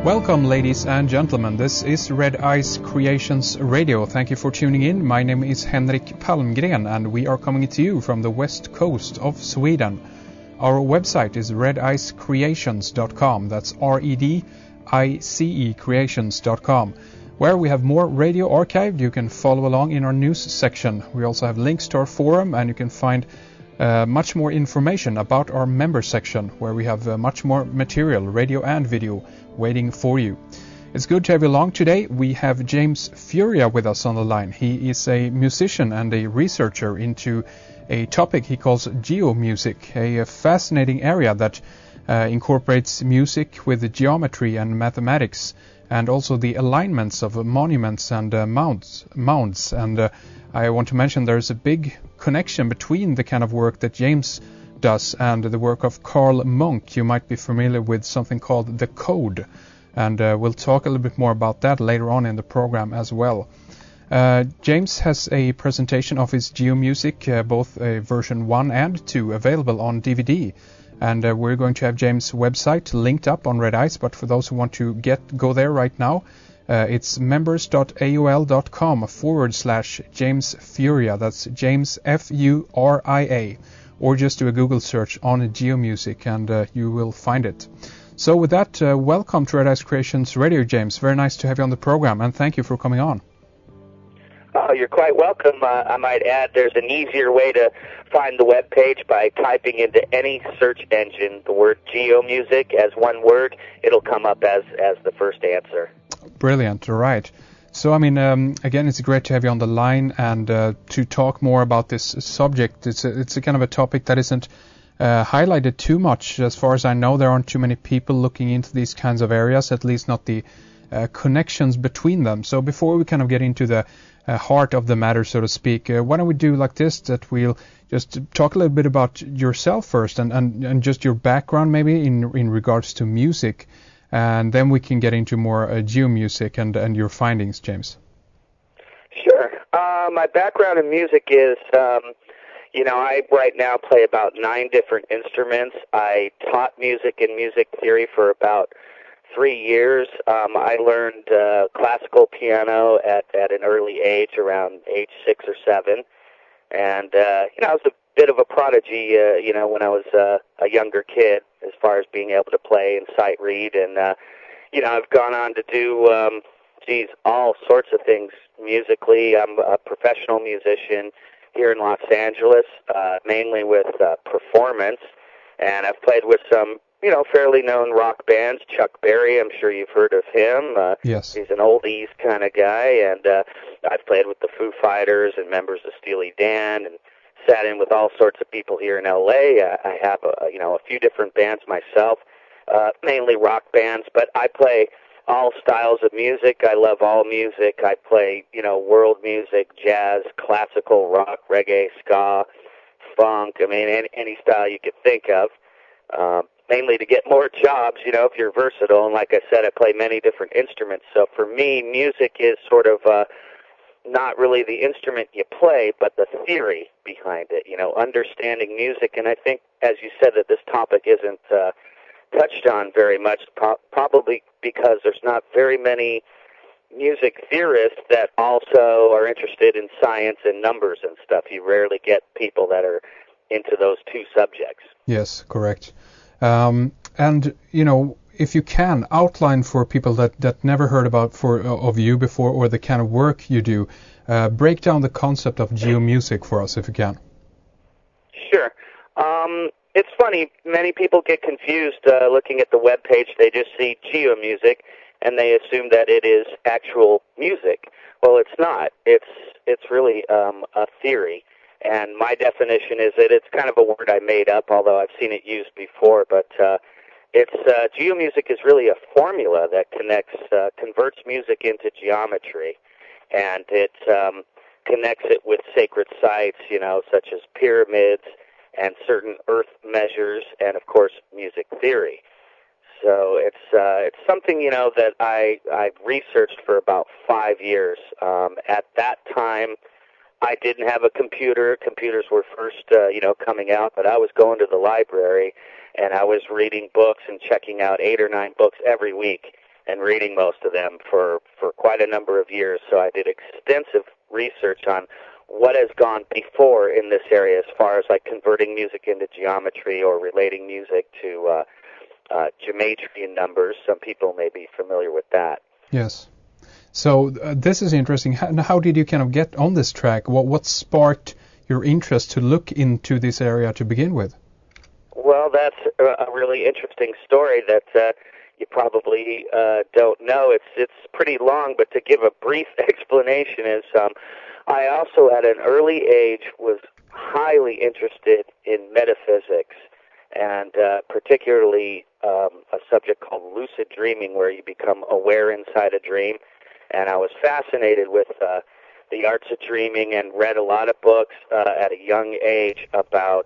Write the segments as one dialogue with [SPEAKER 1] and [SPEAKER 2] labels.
[SPEAKER 1] Welcome, ladies and gentlemen. This is Red Ice Creations Radio. Thank you for tuning in. My name is Henrik Palmgren, and we are coming to you from the west coast of Sweden. Our website is redicecreations.com. That's REDICE creations.com, where we have more radio archived. You can follow along in our news section. We also have links to our forum, and you can find much more information about our member section, where we have much more material, radio and video, waiting for you. It's good to have you along today. We have James Furia with us on the line. He is a musician and a researcher into a topic he calls geomusic, a fascinating area that incorporates music with geometry and mathematics, and also the alignments of monuments and mounds. And I want to mention there's a big connection between the kind of work that James does and the work of Carl Monk. You might be familiar with something called The Code, and we'll talk a little bit more about that later on in the program as well. James has a presentation of his geomusic, both version 1 and 2, available on DVD. And we're going to have James' website linked up on Red Ice, but for those who want to go there right now, it's members.aol.com/James Furia. That's James Furia, or just do a Google search on geomusic and you will find it. So with that, welcome to Red Ice Creations Radio, James. Very nice to have you on the program, and thank you for coming on.
[SPEAKER 2] Oh, you're quite welcome. I might add there's an easier way to find the web page by typing into any search engine the word geomusic as one word. It'll come up as the first answer.
[SPEAKER 1] Brilliant. All right. So, I mean, again, it's great to have you on the line and to talk more about this subject. It's a kind of a topic that isn't highlighted too much. As far as I know, there aren't too many people looking into these kinds of areas, at least not the connections between them. So before we kind of get into the heart of the matter, so to speak, why don't we do like this, that we'll just talk a little bit about yourself first and just your background maybe in regards to music, and then we can get into more geomusic and your findings, James.
[SPEAKER 2] Sure. My background in music is, I right now play about 9 different instruments. I taught music and music theory for about 3 years. I learned classical piano at an early age, around age 6 or 7. And, I was a bit of a prodigy, when I was a younger kid, as far as being able to play and sight read. And, I've gone on to do, all sorts of things musically. I'm a professional musician here in Los Angeles, mainly with performance. And I've played with some fairly known rock bands. Chuck Berry, I'm sure you've heard of him.
[SPEAKER 1] Yes.
[SPEAKER 2] He's an oldies kind of guy, and I've played with the Foo Fighters and members of Steely Dan, and sat in with all sorts of people here in L.A. I have a few different bands myself, mainly rock bands, but I play all styles of music. I love all music. I play, world music, jazz, classical, rock, reggae, ska, funk. I mean, any style you could think of. Mainly to get more jobs, if you're versatile. And like I said, I play many different instruments. So for me, music is sort of not really the instrument you play, but the theory behind it, understanding music. And I think, as you said, that this topic isn't touched on very much, probably because there's not very many music theorists that also are interested in science and numbers and stuff. You rarely get people that are into those two subjects.
[SPEAKER 1] Yes, correct. And, if you can, outline for people that never heard of you before, or the kind of work you do, break down the concept of geomusic for us, if you can.
[SPEAKER 2] Sure. It's funny, many people get confused looking at the web page. They just see geomusic, and they assume that it is actual music. Well, it's not. It's really a theory. And my definition is that it's kind of a word I made up, although I've seen it used before. But geomusic is really a formula that converts music into geometry, and it connects it with sacred sites, such as pyramids and certain earth measures, and of course music theory. So it's something that I've researched for about 5 years. At that time, I didn't have a computer. Computers were first, coming out, but I was going to the library and I was reading books and checking out 8 or 9 books every week. and reading most of them for quite a number of years. So I did extensive research on what has gone before in this area as far as like converting music into geometry or relating music to gematria numbers. Some people may be familiar with that.
[SPEAKER 1] Yes. So this is interesting. How did you kind of get on this track? What sparked your interest to look into this area to begin with?
[SPEAKER 2] Well, that's a really interesting story that you probably don't know. It's pretty long, but to give a brief explanation is I also at an early age was highly interested in metaphysics, and particularly a subject called lucid dreaming, where you become aware inside a dream. And I was fascinated with the arts of dreaming and read a lot of books at a young age about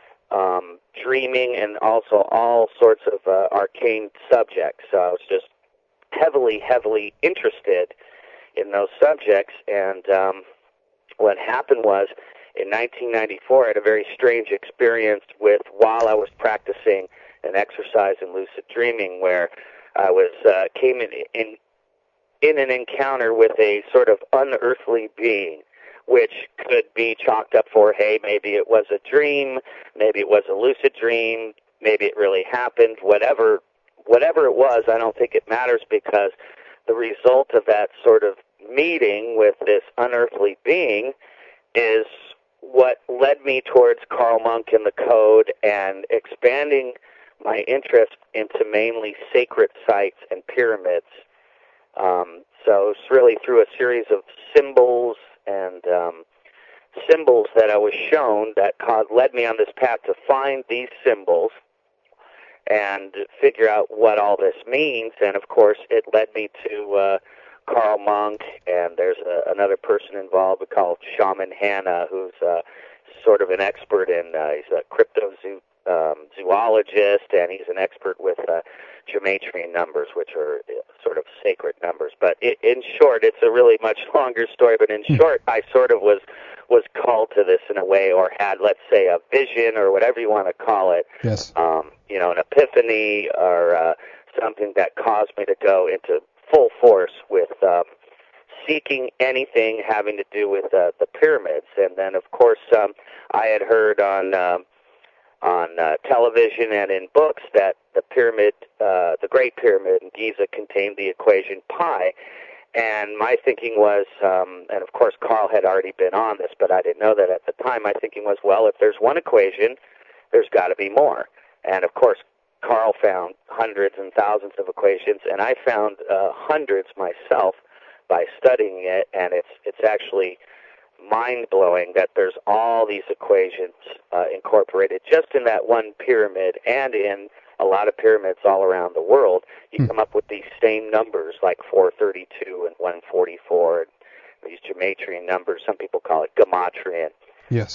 [SPEAKER 2] dreaming and also all sorts of arcane subjects. So I was just heavily interested in those subjects. And what happened was, in 1994, I had a very strange experience while I was practicing an exercise in lucid dreaming, where I was came in an encounter with a sort of unearthly being, which could be chalked up for, hey, maybe it was a dream, maybe it was a lucid dream, maybe it really happened, whatever it was. I don't think it matters, because the result of that sort of meeting with this unearthly being is what led me towards Carl Monk and the Code and expanding my interest into mainly sacred sites and pyramids. So it's really through a series of symbols and symbols that I was shown that led me on this path to find these symbols and figure out what all this means. And of course, it led me to Carl Monk, and there's another person involved called Shaman Hanna, who's sort of an expert in, he's a cryptozoologist, and he's an expert with gematria numbers, which are sort of sacred numbers. But in short, it's a really much longer story, but in short, I sort of was called to this in a way, or had, let's say, a vision, or whatever you want to call it.
[SPEAKER 1] Yes.
[SPEAKER 2] An epiphany, or something that caused me to go into full force with seeking anything having to do with the pyramids. And then, of course, I had heard on television and in books that the pyramid, the Great Pyramid in Giza, contained the equation pi. And my thinking was, and of course Carl had already been on this, but I didn't know that at the time. My thinking was, well, if there's one equation, there's got to be more. And of course, Carl found hundreds and thousands of equations, and I found hundreds myself by studying it. And it's actually mind-blowing that there's all these equations incorporated just in that one pyramid, and in a lot of pyramids all around the world. You come up with these same numbers, like 432 and 144, and these gematrian numbers. Some people call it gematrian.
[SPEAKER 1] Yes.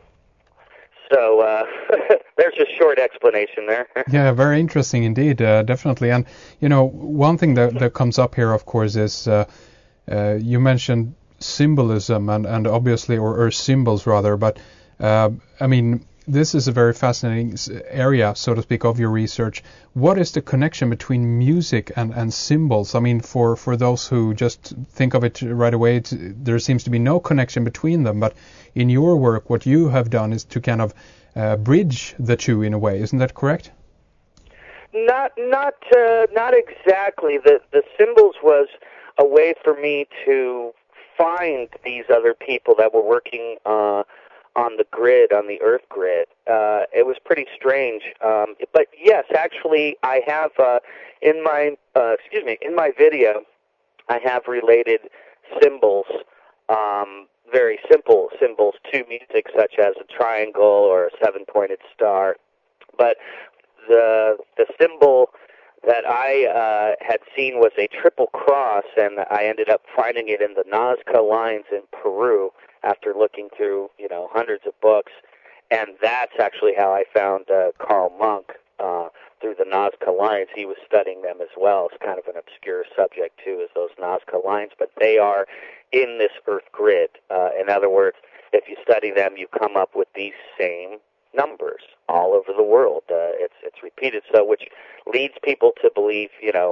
[SPEAKER 2] So there's a short explanation there.
[SPEAKER 1] Yeah, very interesting indeed, definitely. And, one thing that comes up here, of course, is you mentioned symbolism and obviously, or symbols rather, but I mean, this is a very fascinating area, so to speak, of your research. What is the connection between music and symbols? I mean, for those who just think of it right away, there seems to be no connection between them. But in your work, what you have done is to kind of bridge the two in a way. Isn't that correct?
[SPEAKER 2] Not exactly. The symbols was a way for me to find these other people that were working on the grid, on the Earth grid. It was pretty strange. But yes, actually, I have in my video, I have related symbols, very simple symbols to music, such as a triangle or a seven-pointed star. But the symbol that I had seen was a triple cross, and I ended up finding it in the Nazca lines in Peru after looking through, hundreds of books. And that's actually how I found Carl Monk, through the Nazca lines. He was studying them as well. It's kind of an obscure subject, too, is those Nazca lines, but they are in this Earth grid. In other words, if you study them, you come up with these same numbers all over the world. It's repeated, so which leads people to believe,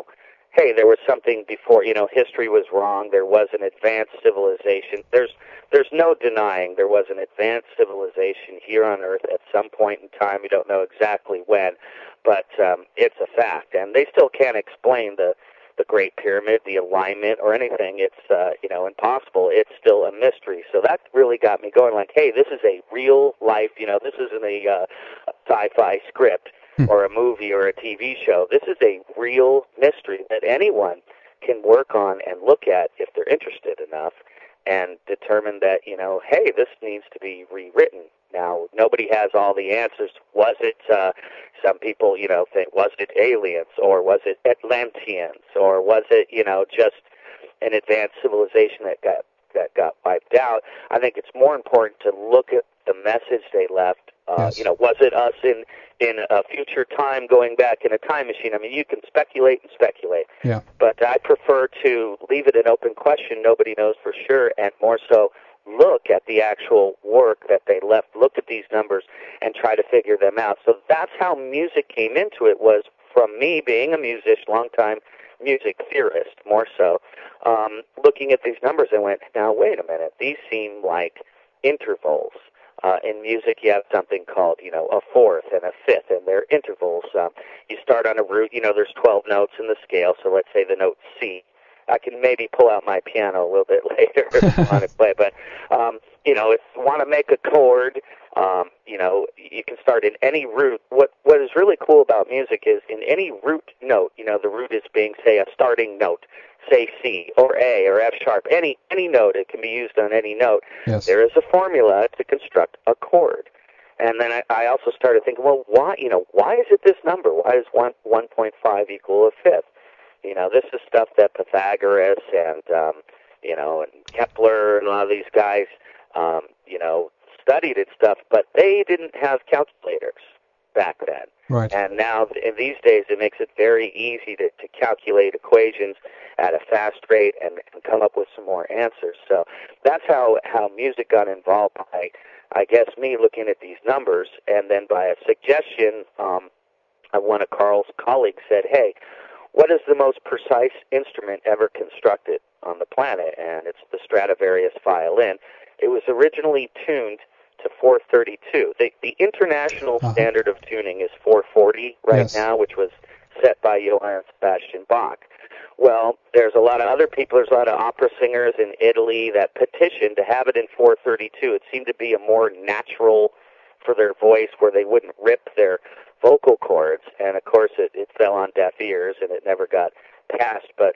[SPEAKER 2] hey, there was something before, history was wrong, there was an advanced civilization. There's no denying there was an advanced civilization here on Earth at some point in time. We don't know exactly when, but it's a fact. And they still can't explain the Great Pyramid, the alignment, or anything. It's, impossible. It's still a mystery. So that really got me going, like, hey, this is a real life, this isn't a sci-fi script or a movie or a TV show. This is a real mystery that anyone can work on and look at if they're interested enough and determine that, hey, this needs to be rewritten. Now, nobody has all the answers. Was it, some people, think, was it aliens, or was it Atlanteans, or was it, just an advanced civilization that got wiped out? I think it's more important to look at the message they left.
[SPEAKER 1] Yes.
[SPEAKER 2] Was it us in a future time going back in a time machine? I mean, you can speculate and speculate.
[SPEAKER 1] Yeah.
[SPEAKER 2] But I prefer to leave it an open question. Nobody knows for sure, and more so look at the actual work that they left, look at these numbers, and try to figure them out. So that's how music came into it, was from me being a musician, long-time music theorist, more so, looking at these numbers and went, now, wait a minute, these seem like intervals. In music, you have something called, a fourth and a fifth, and they're intervals. You start on a root, there's 12 notes in the scale, so let's say the note C. I can maybe pull out my piano a little bit later if you want to play, but, if you want to make a chord, you can start in any root. What is really cool about music is in any root note, the root is being, say, a starting note, say C or A or F sharp, any note. It can be used on any note.
[SPEAKER 1] Yes.
[SPEAKER 2] There is a formula to construct a chord. And then I also started thinking, well, why is it this number? Why does 1.5 equal a fifth? This is stuff that Pythagoras and, and Kepler and a lot of these guys, studied and stuff, but they didn't have calculators back then.
[SPEAKER 1] Right.
[SPEAKER 2] And now, in these days, it makes it very easy to calculate equations at a fast rate and come up with some more answers. So that's how music got involved by, I guess, me looking at these numbers, and then by a suggestion, one of Carl's colleagues said, hey, what is the most precise instrument ever constructed on the planet? And it's the Stradivarius violin. It was originally tuned to 432. The international standard of tuning is 440 right now, which was set by Johann Sebastian Bach. Well, there's a lot of other people, there's a lot of opera singers in Italy that petitioned to have it in 432. It seemed to be a more natural for their voice, where they wouldn't rip their vocal cords, and of course it fell on deaf ears and it never got passed. But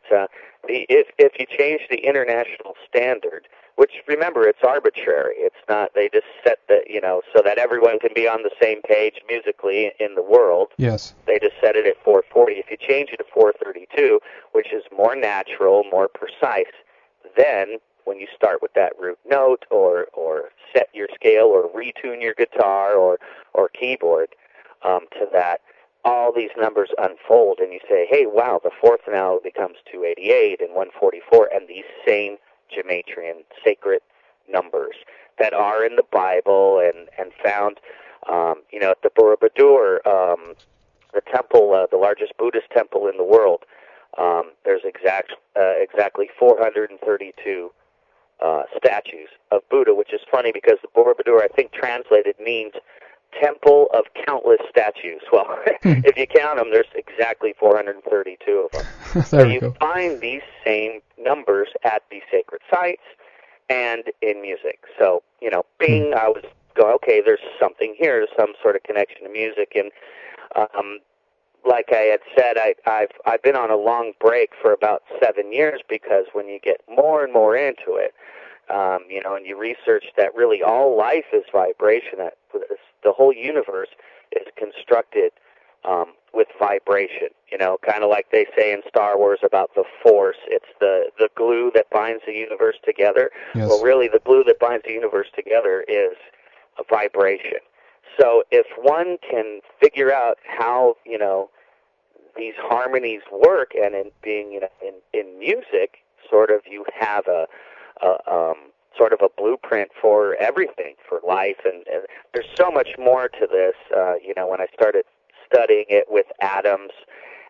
[SPEAKER 2] if you change the international standard, which, remember, it's arbitrary, it's not, they just set the, so that everyone can be on the same page musically in the world.
[SPEAKER 1] Yes.
[SPEAKER 2] They just set it at 440. If you change it to 432, which is more natural, more precise, then when you start with that root note or set your scale or retune your guitar or keyboard to that, all these numbers unfold, and you say, hey, wow, the fourth now becomes 288 and 144, and these same Gematria sacred numbers that are in the Bible and found, at the Borobudur, the temple, the largest Buddhist temple in the world. There's exactly 432 statues of Buddha, which is funny because the Borobudur, I think, translated means temple of countless statues. Well, if you count them, there's exactly 432 of them. So you find these same numbers at these sacred sites and in music. So, I was going, okay, there's something here, there's some sort of connection to music. And like I had said, I've been on a long break for about 7 years, because when you get more and more into it, and you research that really all life is vibration, that the whole universe is constructed with vibration, kind of like they say in Star Wars about the Force. It's the glue that binds the universe together.
[SPEAKER 1] Yes.
[SPEAKER 2] Well, really, the glue that binds the universe together is a vibration. So if one can figure out how, these harmonies work, and in being, in music, sort of you have a sort of a blueprint for everything, for life, and there's so much more to this. When I started studying it with atoms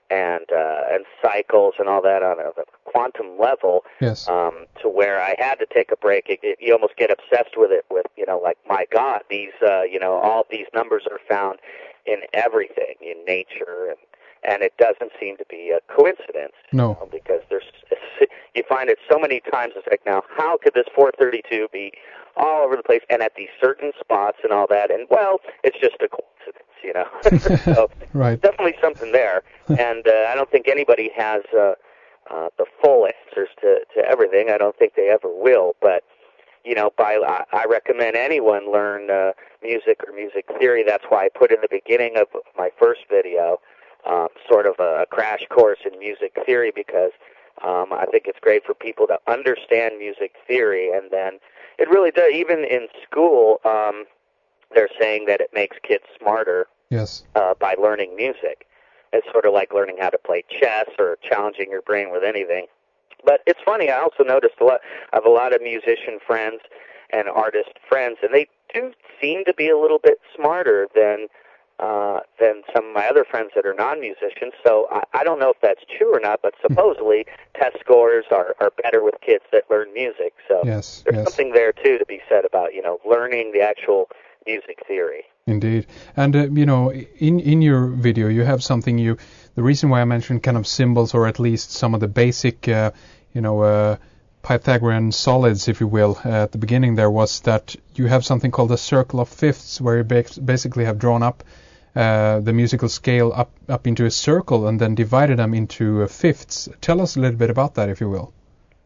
[SPEAKER 2] and cycles and all that on a quantum level.
[SPEAKER 1] Yes.
[SPEAKER 2] To where I had to take a break. You almost get obsessed with it. With like, my God, these all these numbers are found in everything in nature, and it doesn't seem to be a coincidence.
[SPEAKER 1] No.
[SPEAKER 2] Because you find it so many times. It's like, now, how could this 432 be all over the place and at these certain spots and all that? And, well, it's just a coincidence, So
[SPEAKER 1] right.
[SPEAKER 2] Definitely something there. And I don't think anybody has the full answers to everything. I don't think they ever will. But, I recommend anyone learn music or music theory. That's why I put in the beginning of my first video sort of a crash course in music theory, because I think it's great for people to understand music theory. And then it really does, even in school, they're saying that it makes kids smarter.
[SPEAKER 1] Yes.
[SPEAKER 2] By learning music. It's sort of like learning how to play chess or challenging your brain with anything. But it's funny, I also noticed I have a lot of musician friends and artist friends, and they do seem to be a little bit smarter than some of my other friends that are non-musicians. So I don't know if that's true or not, but supposedly test scores are better with kids that learn music. So
[SPEAKER 1] there's
[SPEAKER 2] something there, too, to be said about, learning the actual music theory.
[SPEAKER 1] Indeed. And, in your video, you have something the reason why I mentioned kind of symbols, or at least some of the basic, Pythagorean solids, if you will, at the beginning there, was that you have something called a circle of fifths, where you basically have drawn up the musical scale up into a circle and then divided them into fifths. Tell us a little bit about that, if you will.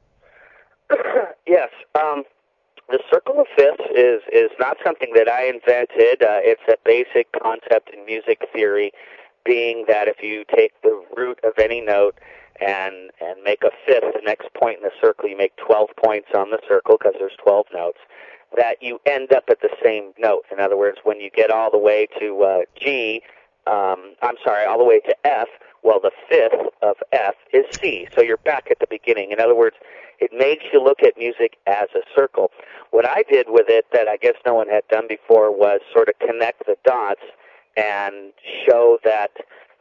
[SPEAKER 2] Yes. The circle of fifths is not something that I invented. It's a basic concept in music theory, being that if you take the root of any note and make a fifth, the next point in the circle, you make 12 points on the circle because there's 12 notes, that you end up at the same note. In other words, when you get all the way to all the way to F, well, the fifth of F is C, so you're back at the beginning. In other words, it makes you look at music as a circle. What I did with it that I guess no one had done before was sort of connect the dots and show that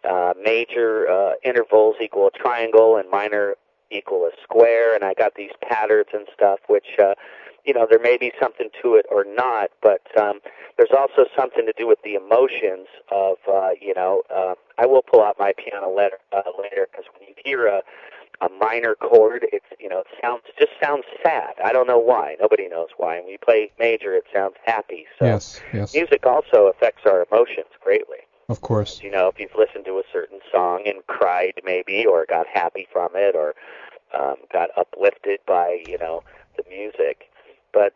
[SPEAKER 2] major intervals equal a triangle and minor equal a square, and I got these patterns and stuff, which, there may be something to it or not, but there's also something to do with the emotions of, I will pull out my piano later, because when you hear a minor chord, it sounds sad. I don't know why. Nobody knows why. And when you play major, it sounds happy. So
[SPEAKER 1] yes.
[SPEAKER 2] Music also affects our emotions greatly.
[SPEAKER 1] Of course.
[SPEAKER 2] If you've listened to a certain song and cried maybe, or got happy from it, or got uplifted by, the music. But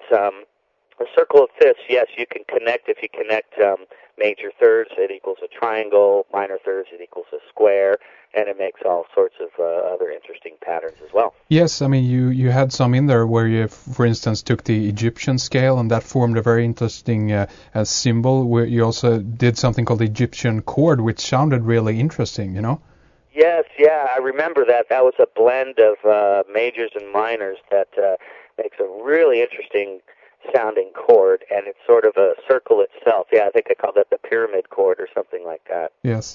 [SPEAKER 2] a circle of fifths, yes, you can connect. If you connect major thirds, it equals a triangle. Minor thirds, it equals a square. And it makes all sorts of other interesting patterns as well.
[SPEAKER 1] Yes, I mean, you had some in there where you, for instance, took the Egyptian scale, and that formed a very interesting symbol. Where you also did something called the Egyptian chord, which sounded really interesting,
[SPEAKER 2] Yes, yeah, I remember that. That was a blend of majors and minors that makes a really interesting sounding chord, and it's sort of a circle itself. Yeah, I think I called that the pyramid chord or something like that.
[SPEAKER 1] Yes.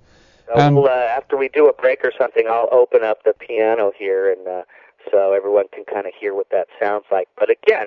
[SPEAKER 2] So after we do a break or something, I'll open up the piano here, and so everyone can kind of hear what that sounds like. But again,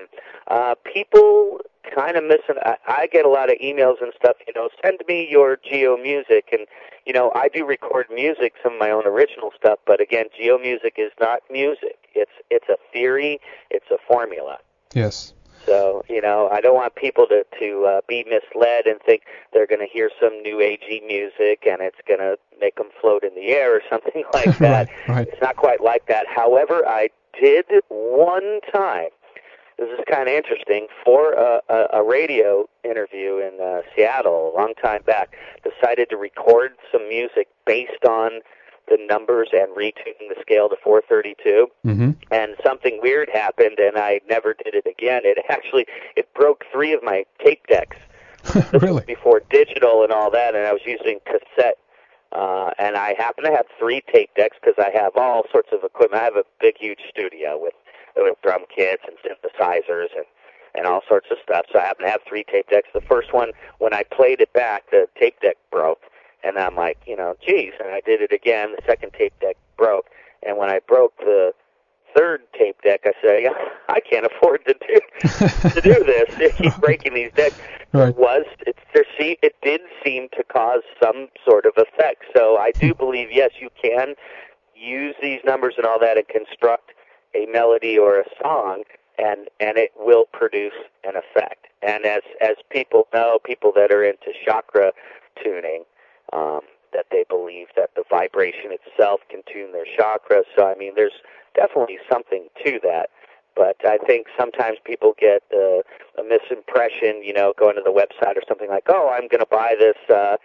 [SPEAKER 2] people kind of missing. I get a lot of emails and stuff. Send me your Geo music, and I do record music, some of my own original stuff. But again, Geo music is not music. It's a theory. It's a formula.
[SPEAKER 1] Yes.
[SPEAKER 2] So, I don't want people to be misled and think they're going to hear some new agey music and it's going to make them float in the air or something like that.
[SPEAKER 1] Right.
[SPEAKER 2] It's not quite like that. However, I did one time, this is kind of interesting, for a radio interview in Seattle a long time back, decided to record some music based on the numbers and retuning the scale to 432, and something weird happened, and I never did it again. It broke 3 of my tape decks. This
[SPEAKER 1] Really?
[SPEAKER 2] was before digital and all that, and I was using cassette, and I happen to have 3 tape decks because I have all sorts of equipment. I have a big, huge studio with drum kits and synthesizers and all sorts of stuff, so I happen to have 3 tape decks. The first one, when I played it back, the tape deck broke. And I'm like, geez, and I did it again. The second tape deck broke, and when I broke the third tape deck, I said, I can't afford to do this. To keep breaking these decks.
[SPEAKER 1] Right.
[SPEAKER 2] It did seem to cause some sort of effect. So I do believe, yes, you can use these numbers and all that and construct a melody or a song, and it will produce an effect. And as people know, people that are into chakra tuning, that they believe that the vibration itself can tune their chakras. So, I mean, there's definitely something to that. But I think sometimes people get a misimpression, going to the website or something like, oh, I'm going to buy this,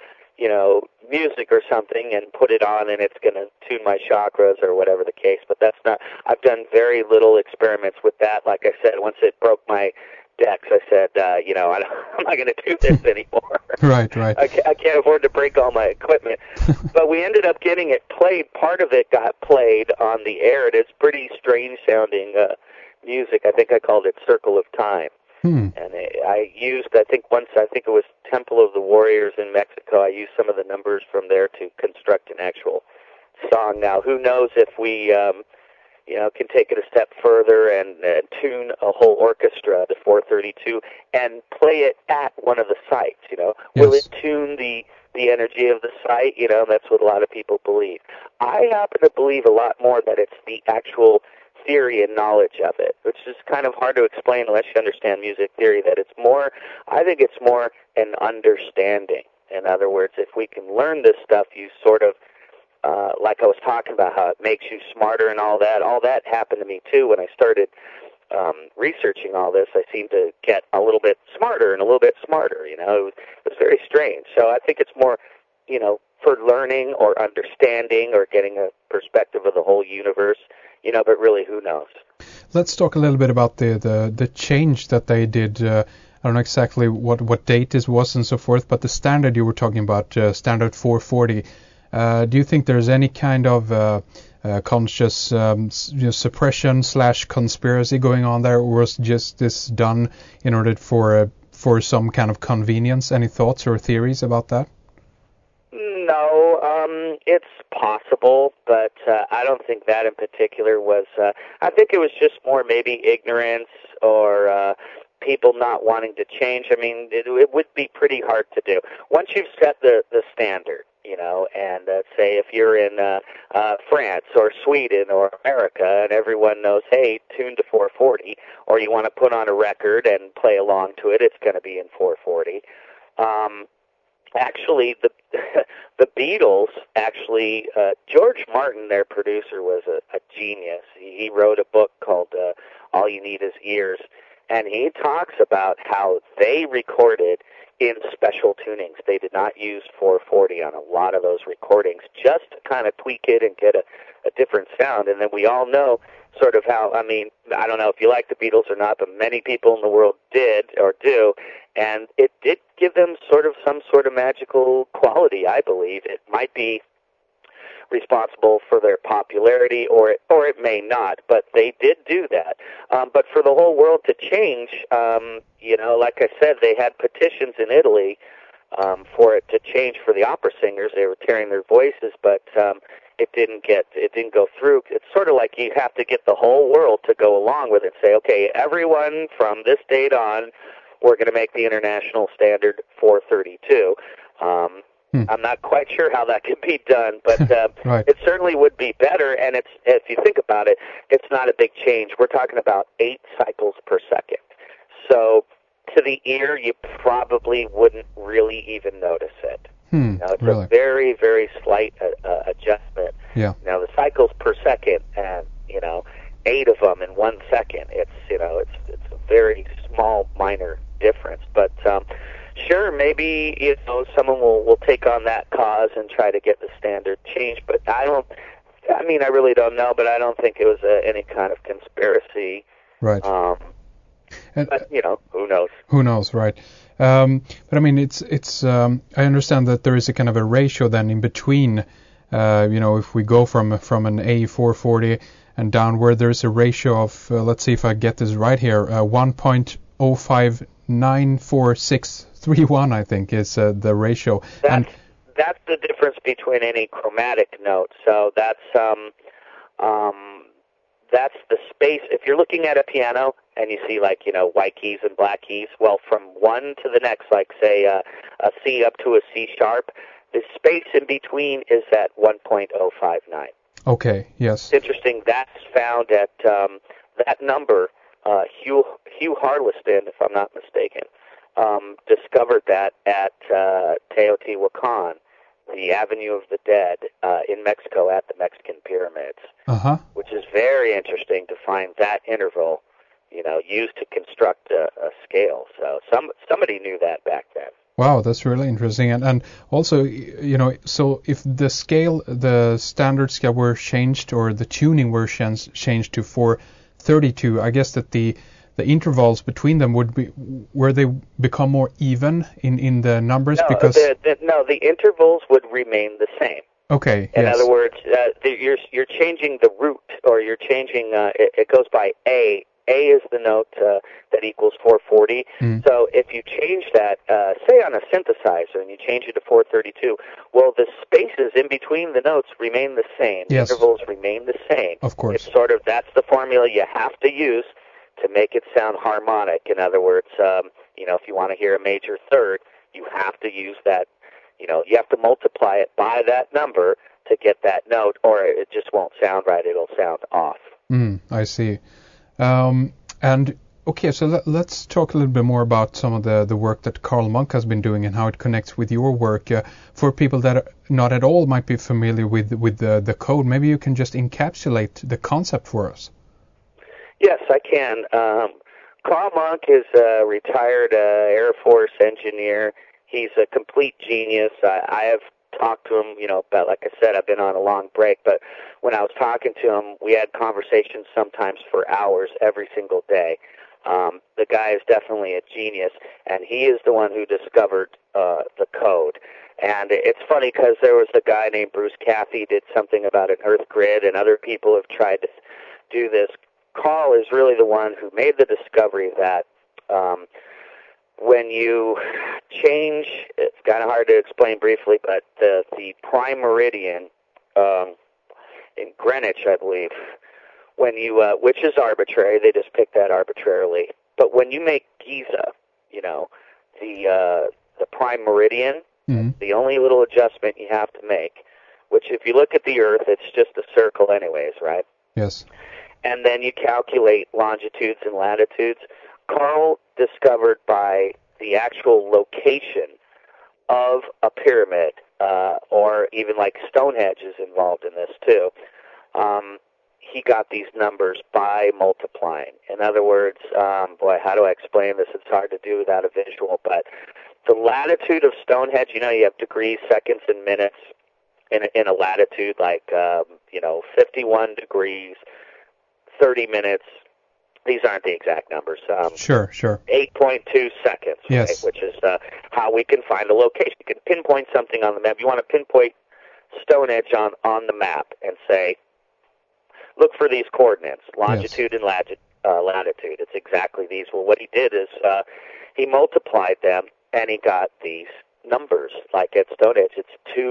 [SPEAKER 2] music or something and put it on and it's going to tune my chakras or whatever the case. But that's not, I've done very little experiments with that. Like I said, once it broke my decks, I said, I'm not going to do this anymore.
[SPEAKER 1] Right.
[SPEAKER 2] I can't afford to break all my equipment. But we ended up getting it played. Part of it got played on the air. It's pretty strange sounding music. I think I called it Circle of Time. And I think it was Temple of the Warriors in Mexico. I used some of the numbers from there to construct an actual song. Now, who knows if we, can take it a step further and tune a whole orchestra, the 432, and play it at one of the sites,
[SPEAKER 1] Yes.
[SPEAKER 2] Will it tune the energy of the site? That's what a lot of people believe. I happen to believe a lot more that it's the actual theory and knowledge of it, which is kind of hard to explain unless you understand music theory, that I think it's more an understanding. In other words, if we can learn this stuff, you sort of, like I was talking about, how it makes you smarter and all that happened to me too. When I started researching all this, I seemed to get a little bit smarter and a little bit smarter, it was very strange. So I think it's more, for learning or understanding or getting a perspective of the whole universe, but really, who knows?
[SPEAKER 1] Let's talk a little bit about the change that they did. I don't know exactly what date this was and so forth, but the standard you were talking about, standard 440. Do you think there's any kind of conscious suppression / conspiracy going on there, or was just this done in order for some kind of convenience? Any thoughts or theories about that?
[SPEAKER 2] No, it's possible, but I don't think that in particular was. I think it was just more maybe ignorance or people not wanting to change. I mean, it would be pretty hard to do once you've set the standard. And say if you're in France or Sweden or America and everyone knows, hey, tune to 440, or you want to put on a record and play along to it, it's going to be in 440. Actually, the Beatles, George Martin, their producer, was a genius. He wrote a book called All You Need Is Ears, and he talks about how they recorded in special tunings. They did not use 440 on a lot of those recordings, just to kind of tweak it and get a different sound. And then we all know sort of how, I don't know if you like the Beatles or not, but many people in the world did or do, and it did give them some sort of magical quality, I believe. It might be responsible for their popularity, or it may not, but they did do that. But for the whole world to change, like I said, they had petitions in Italy for it to change for the opera singers. They were tearing their voices, but it didn't go through. It's sort of like you have to get the whole world to go along with it. Say, okay, everyone from this date on, we're going to make the international standard 432. I'm not quite sure how that can be done, but
[SPEAKER 1] right.
[SPEAKER 2] It certainly would be better. And if you think about it, it's not a big change. We're talking about 8 cycles per second. So to the ear, you probably wouldn't really even notice it. It's
[SPEAKER 1] really?
[SPEAKER 2] A very, very slight adjustment.
[SPEAKER 1] Yeah.
[SPEAKER 2] Now the cycles per second, and 8 of them in 1 second. It's a very small, minor difference. But sure, maybe someone will take on that cause and try to get the standard changed. But I really don't know. But I don't think it was any kind of conspiracy.
[SPEAKER 1] Right.
[SPEAKER 2] But who knows?
[SPEAKER 1] Who knows, right? But it's. I understand that there is a kind of a ratio then in between. If we go from an A440 and downward, there's a ratio of let's see if I get this right here, 1.0594631, I think is the ratio.
[SPEAKER 2] that's the difference between any chromatic note. So that's the space. If you're looking at a piano and you see like, white keys and black keys, well, from one to the next, like say a C up to a C sharp, the space in between is at 1.059.
[SPEAKER 1] Okay, yes.
[SPEAKER 2] It's interesting. That's found at that number. Hugh Harleston, if I'm not mistaken, discovered that at Teotihuacan, the Avenue of the Dead in Mexico at the Mexican pyramids, which is very interesting to find that interval, used to construct a scale. So somebody knew that back then.
[SPEAKER 1] Wow, that's really interesting. And also, so if the standard scale were changed or the tuning were changed to 432, I guess that the intervals between them would be where they become more even in the numbers.
[SPEAKER 2] No,
[SPEAKER 1] because
[SPEAKER 2] the intervals would remain the same.
[SPEAKER 1] Okay.
[SPEAKER 2] In other words, you're changing the root, or you're changing. It goes by A. A is the note that equals 440. So if you change that, say on a synthesizer, and you change it to 432, well, the spaces in between the notes remain the same.
[SPEAKER 1] Yes.
[SPEAKER 2] The intervals remain the same.
[SPEAKER 1] Of course.
[SPEAKER 2] It's that's the formula you have to use to make it sound harmonic. In other words, if you want to hear a major third, you have to use that. You have to multiply it by that number to get that note, or it just won't sound right. It'll sound off.
[SPEAKER 1] I see. And okay, so let's talk a little bit more about some of the work that Carl Monk has been doing and how it connects with your work. For people that are not at all might be familiar with the code, maybe you can just encapsulate the concept for us.
[SPEAKER 2] Yes, I can. Carl Monk is a retired Air Force engineer. He's a complete genius. I have talked to him, about, like I said, I've been on a long break, but when I was talking to him, we had conversations sometimes for hours every single day. The guy is definitely a genius, and he is the one who discovered the code. And it's funny because there was a guy named Bruce Cathey did something about an Earth grid, and other people have tried to do this. Carl is really the one who made the discovery that when you change, it's kind of hard to explain briefly, but the prime meridian in Greenwich, I believe, when you which is arbitrary, they just picked that arbitrarily. But when you make Giza, the prime meridian, the only little adjustment you have to make, which if you look at the Earth, it's just a circle anyways, right?
[SPEAKER 1] Yes.
[SPEAKER 2] And then you calculate longitudes and latitudes. Carl discovered by the actual location of a pyramid, or even like Stonehenge is involved in this too. He got these numbers by multiplying. In other words, how do I explain this? It's hard to do without a visual, but the latitude of Stonehenge, you have degrees, seconds, and minutes in a latitude like, 51 degrees, 30 minutes. These aren't the exact numbers.
[SPEAKER 1] Sure.
[SPEAKER 2] 8.2 seconds,
[SPEAKER 1] yes.
[SPEAKER 2] Right, which is how we can find a location. You can pinpoint something on the map. You want to pinpoint Stonehenge on the map and say, look for these coordinates, longitude and latitude. It's exactly these. Well, what he did is he multiplied them, and he got these numbers. Like at Stonehenge, it's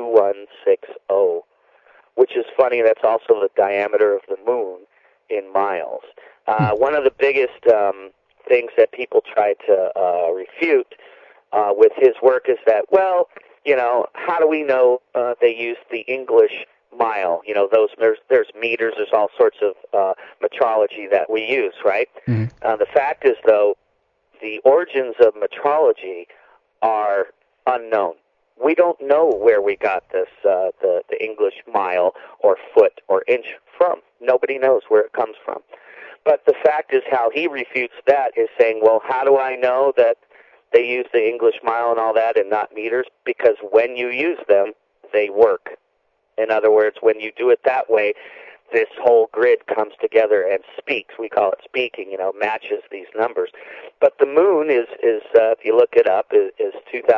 [SPEAKER 2] 2160, which is funny. That's also the diameter of the moon in miles. One of the biggest things that people try to refute with his work is that, how do we know they used the English mile? There's meters, there's all sorts of metrology that we use, right? The fact is, though, the origins of metrology are unknown. We don't know where we got this, the English mile or foot or inch from. Nobody knows where it comes from. But the fact is, how he refutes that is saying, well, how do I know that they use the English mile and all that and not meters? Because when you use them, they work. In other words, when you do it that way, this whole grid comes together and speaks. We call it speaking, matches these numbers. But the moon is if you look it up, is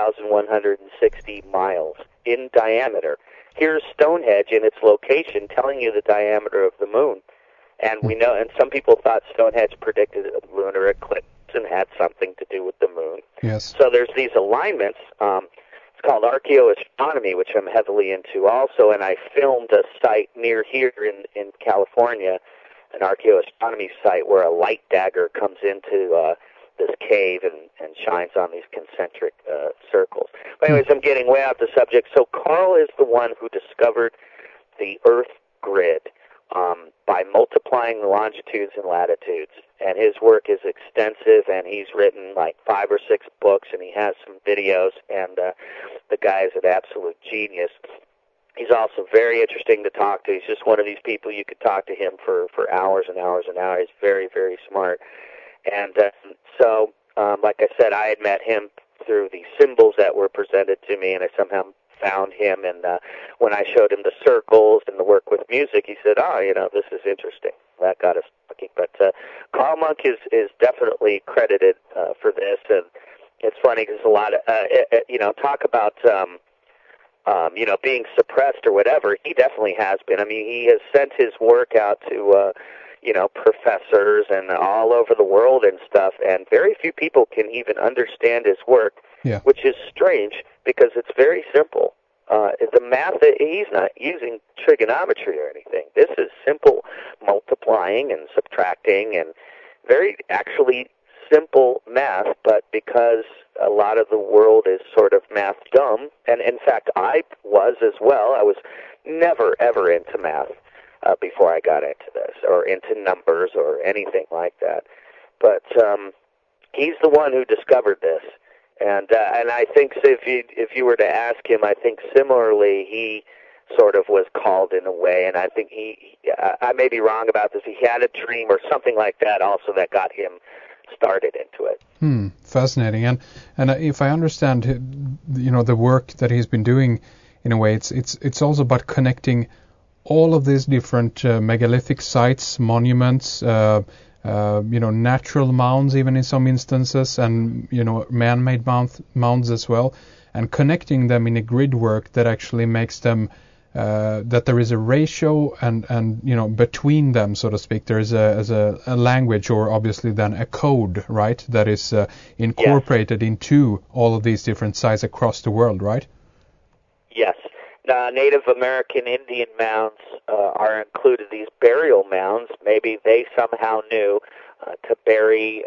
[SPEAKER 2] 2,160 miles in diameter. Here's Stonehenge in its location telling you the diameter of the moon. And we know, and some people thought Stonehenge predicted a lunar eclipse and had something to do with the moon.
[SPEAKER 1] Yes.
[SPEAKER 2] So there's these alignments. It's called archaeoastronomy, which I'm heavily into also, and I filmed a site near here in California, an archaeoastronomy site where a light dagger comes into this cave and shines on these concentric circles. But anyways, I'm getting way off the subject. So Carl is the one who discovered the Earth grid by multiplying the longitudes and latitudes. And his work is extensive, and he's written like 5 or 6 books, and he has some videos, and the guy is an absolute genius. He's also very interesting to talk to. He's just one of these people you could talk to him for hours and hours and hours. He's very, very smart. And so, like I said, I had met him through the symbols that were presented to me, and I somehow found him. And when I showed him the circles and the work with music, he said, this is interesting. That got us talking. But Carl Monk is definitely credited for this. And it's funny because a lot of, talk about, being suppressed or whatever. He definitely has been. I mean, he has sent his work out to, professors and all over the world and stuff, and very few people can even understand his work, which is strange because it's very simple. The math, he's not using trigonometry or anything. This is simple multiplying and subtracting and very actually simple math, but because a lot of the world is sort of math dumb, and in fact I was as well. I was never, ever into math before I got into this, or into numbers or anything like that. But he's the one who discovered this, and I think so if you were to ask him, I think similarly he sort of was called in a way, and I think I may be wrong about this. He had a dream or something like that also that got him started into it.
[SPEAKER 1] Fascinating. And if I understand, the work that he's been doing, in a way, it's also about connecting all of these different megalithic sites, monuments, natural mounds, even in some instances, and man-made mounds as well, and connecting them in a grid work that actually makes them that there is a ratio and between them, so to speak. There is a language, or obviously then a code, right, that is incorporated into all of these different sites across the world, right?
[SPEAKER 2] Yes. Native American Indian mounds are included. These burial mounds, maybe they somehow knew to bury,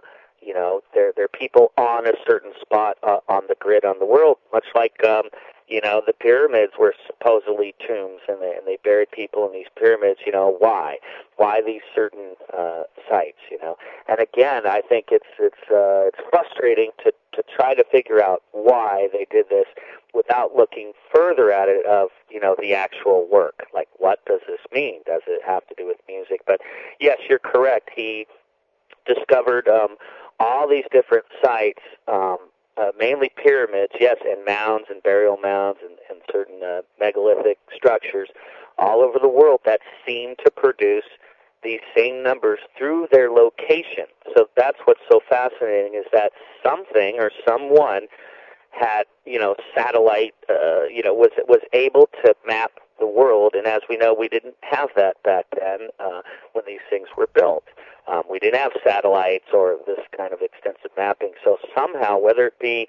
[SPEAKER 2] their people on a certain spot on the grid on the world, much like the pyramids were supposedly tombs, and they buried people in these pyramids. Why? Why these certain sites? And again, I think it's frustrating to try to figure out why they did this without looking further at it of the actual work. Like, what does this mean? Does it have to do with music? But yes, you're correct. He discovered all these different sites. Mainly pyramids, yes, and mounds and burial mounds and certain megalithic structures all over the world that seem to produce these same numbers through their location. So that's what's so fascinating, is that something or someone had, satellite, was able to map the world. And as we know, we didn't have that back then when these things were built. We didn't have satellites or this kind of extensive mapping. So somehow, whether it be,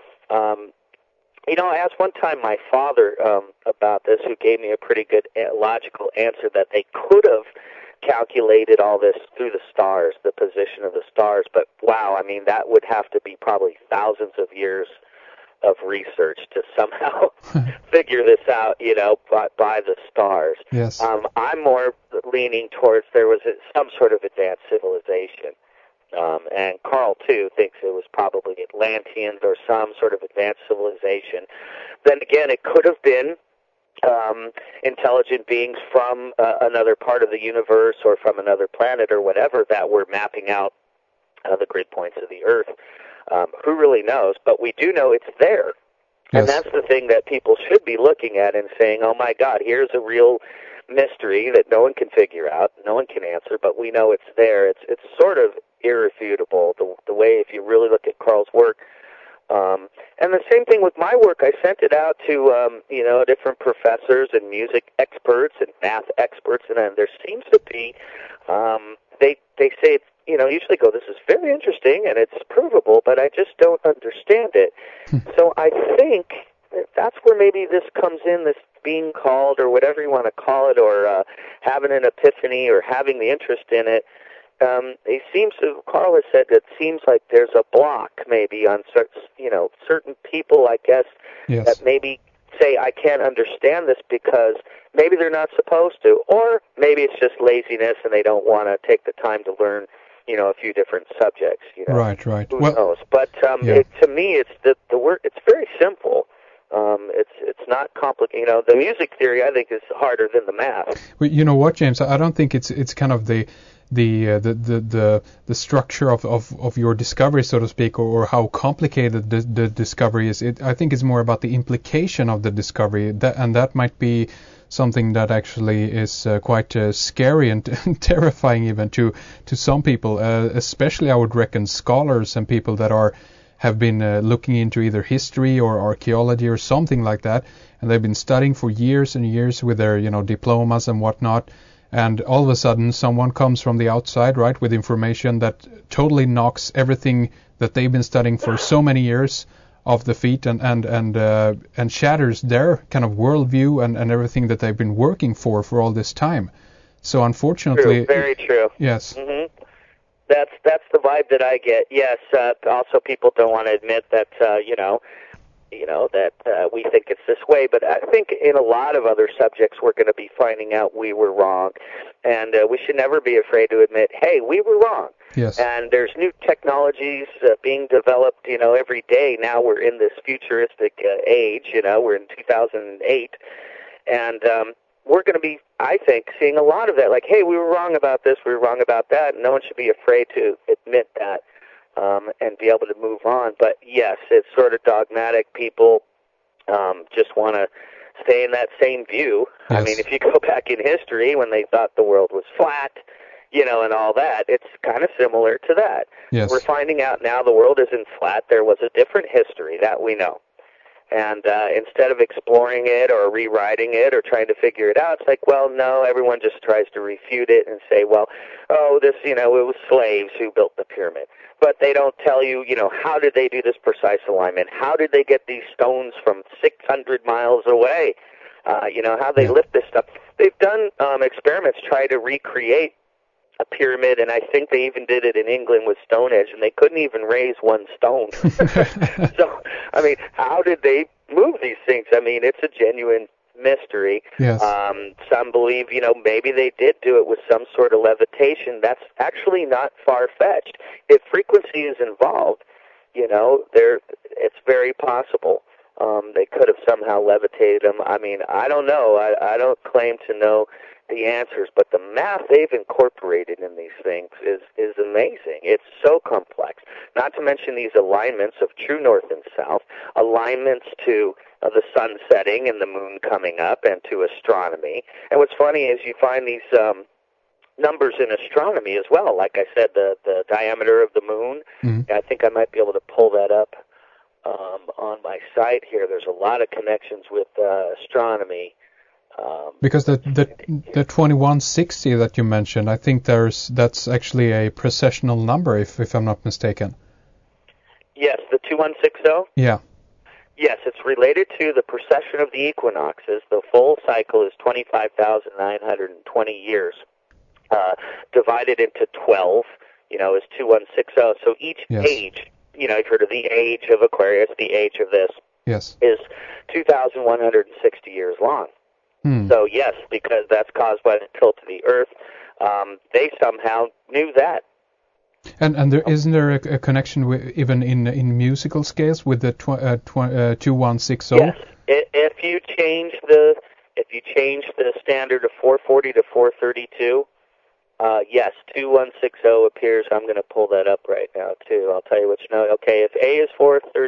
[SPEAKER 2] I asked one time my father about this, who gave me a pretty good logical answer, that they could have calculated all this through the stars, the position of the stars. But wow, I mean, that would have to be probably thousands of years of research to somehow figure this out, by the stars.
[SPEAKER 1] Yes.
[SPEAKER 2] I'm more leaning towards there was some sort of advanced civilization. And Carl, too, thinks it was probably Atlanteans or some sort of advanced civilization. Then again, it could have been intelligent beings from another part of the universe or from another planet or whatever that were mapping out the grid points of the Earth. Who really knows? But we do know it's there.
[SPEAKER 1] Yes.
[SPEAKER 2] And that's the thing that people should be looking at and saying, oh my God, here's a real mystery that no one can figure out, no one can answer, but we know it's there. It's sort of irrefutable, the way, if you really look at Carl's work. And the same thing with my work. I sent it out to, different professors and music experts and math experts, and there seems to be, they say it's, usually go, this is very interesting and it's provable, but I just don't understand it. So I think that's where maybe this comes in, this being called, or whatever you want to call it, or having an epiphany, or having the interest in it. It seems to, Carl has said, it seems like there's a block maybe on certain people, I guess,
[SPEAKER 1] Yes.
[SPEAKER 2] that maybe say, I can't understand this because maybe they're not supposed to, or maybe it's just laziness and they don't want to take the time to learn, a few different subjects.
[SPEAKER 1] Right.
[SPEAKER 2] Who knows? But to me, it's the word. It's very simple. It's not complicated. The music theory, I think, is harder than the math.
[SPEAKER 1] Well, you know what, James? I don't think it's kind of the structure of your discovery, so to speak, or how complicated the discovery is. I think it's more about the implication of the discovery, and that might be something that actually is quite scary and terrifying even to some people, especially I would reckon scholars and people that have been looking into either history or archaeology or something like that, and they've been studying for years and years with their diplomas and whatnot. And all of a sudden, someone comes from the outside, right, with information that totally knocks everything that they've been studying for so many years off the feet, and shatters their kind of worldview and everything that they've been working for all this time. So unfortunately,
[SPEAKER 2] true, very true.
[SPEAKER 1] Yes.
[SPEAKER 2] Mm-hmm. That's the vibe that I get. Yes. Also, people don't want to admit that that we think it's this way, but I think in a lot of other subjects we're going to be finding out we were wrong, and we should never be afraid to admit, hey, we were wrong.
[SPEAKER 1] Yes.
[SPEAKER 2] And there's new technologies being developed, every day. Now we're in this futuristic age, we're in 2008, and we're going to be, I think, seeing a lot of that, like, hey, we were wrong about this, we were wrong about that, and no one should be afraid to admit that. And be able to move on. But yes, it's sort of dogmatic. People just want to stay in that same view.
[SPEAKER 1] Yes.
[SPEAKER 2] I mean, if you go back in history when they thought the world was flat, and all that, it's kind of similar to that.
[SPEAKER 1] Yes.
[SPEAKER 2] We're finding out now the world isn't flat. There was a different history that we know. And instead of exploring it or rewriting it or trying to figure it out, it's like, well, no, everyone just tries to refute it and say, well, it was slaves who built the pyramid. But they don't tell you, how did they do this precise alignment? How did they get these stones from 600 miles away? How they lift this stuff. They've done experiments try to recreate a pyramid, and I think they even did it in England with Stonehenge, and they couldn't even raise one stone. So, I mean, how did they move these things? I mean, it's a genuine mystery.
[SPEAKER 1] Yes.
[SPEAKER 2] Some believe, maybe they did do it with some sort of levitation. That's actually not far-fetched. If frequency is involved, it's very possible. They could have somehow levitated them. I mean, I don't know. I don't claim to know the answers, but the math they've incorporated in these things is amazing. It's so complex. Not to mention these alignments of true north and south, alignments to the sun setting and the moon coming up, and to astronomy. And what's funny is you find these numbers in astronomy as well. Like I said, the diameter of the moon.
[SPEAKER 1] Mm-hmm.
[SPEAKER 2] I think I might be able to pull that up on my site here. There's a lot of connections with astronomy.
[SPEAKER 1] Because the 2160 that you mentioned, I think that's actually a precessional number, if I'm not mistaken.
[SPEAKER 2] Yes, the 2160?
[SPEAKER 1] Yeah.
[SPEAKER 2] Yes, it's related to the precession of the equinoxes. The full cycle is 25,920 years. Divided into 12, is 2160. So each age, you've heard of the age of Aquarius, the age of this, is 2,160 years long. So yes, because that's caused by the tilt of the Earth, they somehow knew that.
[SPEAKER 1] And isn't there a connection even in musical scales with the 2160?
[SPEAKER 2] Yes, if you change the standard of 440 to 432, yes, 2160 appears. I'm going to pull that up right now too. I'll tell you which note. Okay, if A is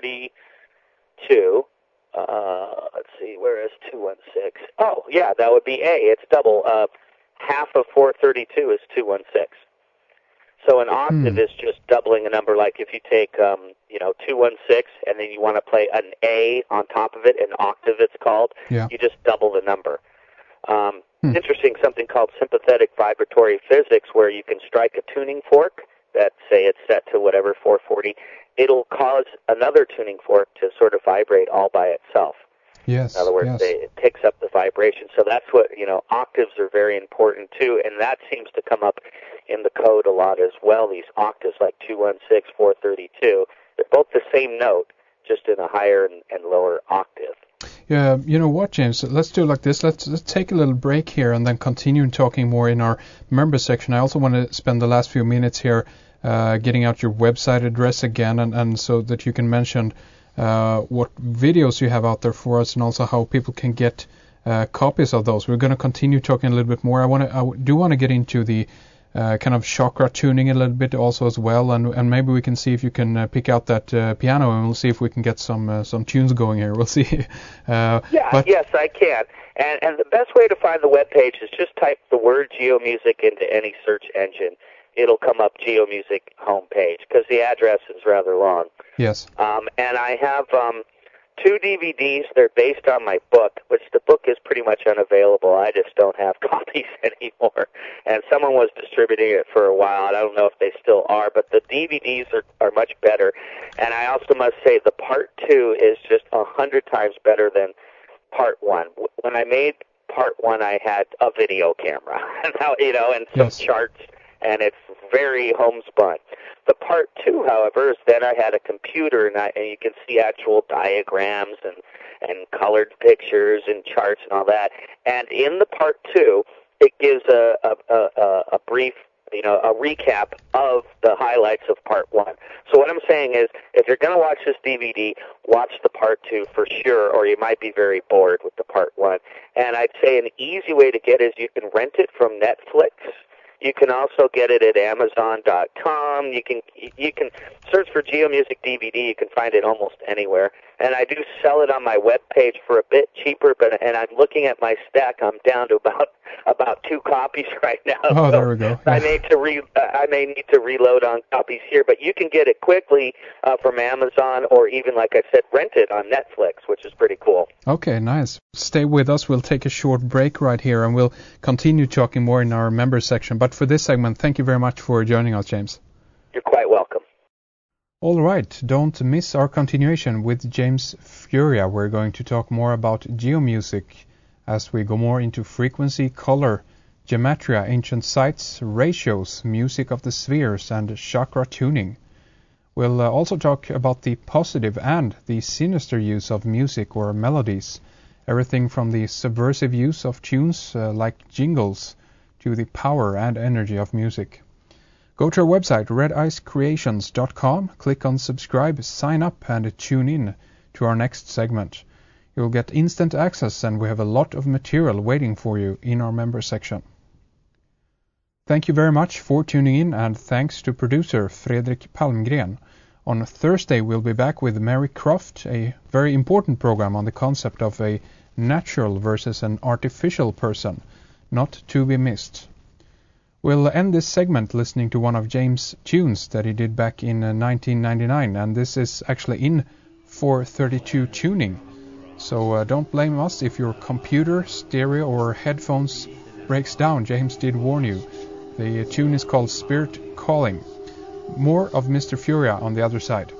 [SPEAKER 2] 432. Let's see, where is 216? Oh, yeah, that would be A. It's double. Half of 432 is 216. So an octave is just doubling a number. Like if you take, 216, and then you want to play an A on top of it, an octave it's called, you just double the number. Interesting, something called sympathetic vibratory physics, where you can strike a tuning fork that, say it's set to whatever, 440, it'll cause another tuning fork to sort of vibrate all by itself.
[SPEAKER 1] Yes.
[SPEAKER 2] In other words,
[SPEAKER 1] yes.
[SPEAKER 2] it picks up the vibration. So that's what, octaves are very important too, and that seems to come up in the code a lot as well, these octaves like 216, 432. They're both the same note, just in a higher and lower octave.
[SPEAKER 1] Yeah, you know what, James? Let's do it like this. Let's take a little break here and then continue talking more in our member section. I also want to spend the last few minutes here getting out your website address again, and so that you can mention what videos you have out there for us, and also how people can get copies of those. We're going to continue talking a little bit more. I do want to get into the kind of chakra tuning a little bit also as well, and maybe we can see if you can pick out that piano, and we'll see if we can get some tunes going here. We'll see.
[SPEAKER 2] Yes, I can. And the best way to find the webpage is just type the word GeoMusic into any search engine. It'll come up GeoMusic homepage, because the address is rather long.
[SPEAKER 1] Yes.
[SPEAKER 2] And I have 2 DVDs. They're based on my book, which the book is pretty much unavailable. I just don't have copies anymore. And someone was distributing it for a while. I don't know if they still are, but the DVDs are much better. And I also must say the part 2 is just 100 times better than part 1. When I made part 1, I had a video camera, and some charts, and it's very homespun. The part 2, however, is then I had a computer, and you can see actual diagrams and colored pictures and charts and all that. And in the part 2, it gives a brief, a recap of the highlights of part 1. So what I'm saying is, if you're going to watch this DVD, watch the part 2 for sure, or you might be very bored with the part 1. And I'd say an easy way to get it is you can rent it from Netflix. You can also get it at Amazon.com. You can search for GeoMusic DVD. You can find it almost anywhere. And I do sell it on my webpage for a bit cheaper. And I'm looking at my stack. I'm down to about 2 copies right now.
[SPEAKER 1] Oh,
[SPEAKER 2] so
[SPEAKER 1] there we go. Yeah.
[SPEAKER 2] I may need to reload on copies here, but you can get it quickly from Amazon, or even, like I said, rent it on Netflix, which is pretty cool.
[SPEAKER 1] Okay, nice. Stay with us. We'll take a short break right here, and we'll continue talking more in our members section. But for this segment, thank you very much for joining us, James.
[SPEAKER 2] You're quite welcome.
[SPEAKER 1] All right, don't miss our continuation with James Furia. We're going to talk more about geomusic as we go more into frequency, color, gematria, ancient sites, ratios, music of the spheres, and chakra tuning. We'll also talk about the positive and the sinister use of music or melodies, everything from the subversive use of tunes like jingles to the power and energy of music. Go to our website, redicecreations.com, click on subscribe, sign up, and tune in to our next segment. You'll get instant access, and we have a lot of material waiting for you in our member section. Thank you very much for tuning in, and thanks to producer Fredrik Palmgren. On Thursday, we'll be back with Mary Croft, a very important program on the concept of a natural versus an artificial person, not to be missed. We'll end this segment listening to one of James' tunes that he did back in 1999, and this is actually in 432 tuning. So don't blame us if your computer, stereo, or headphones breaks down. James did warn you. The tune is called Spirit Calling. More of Mr. Furia on the other side.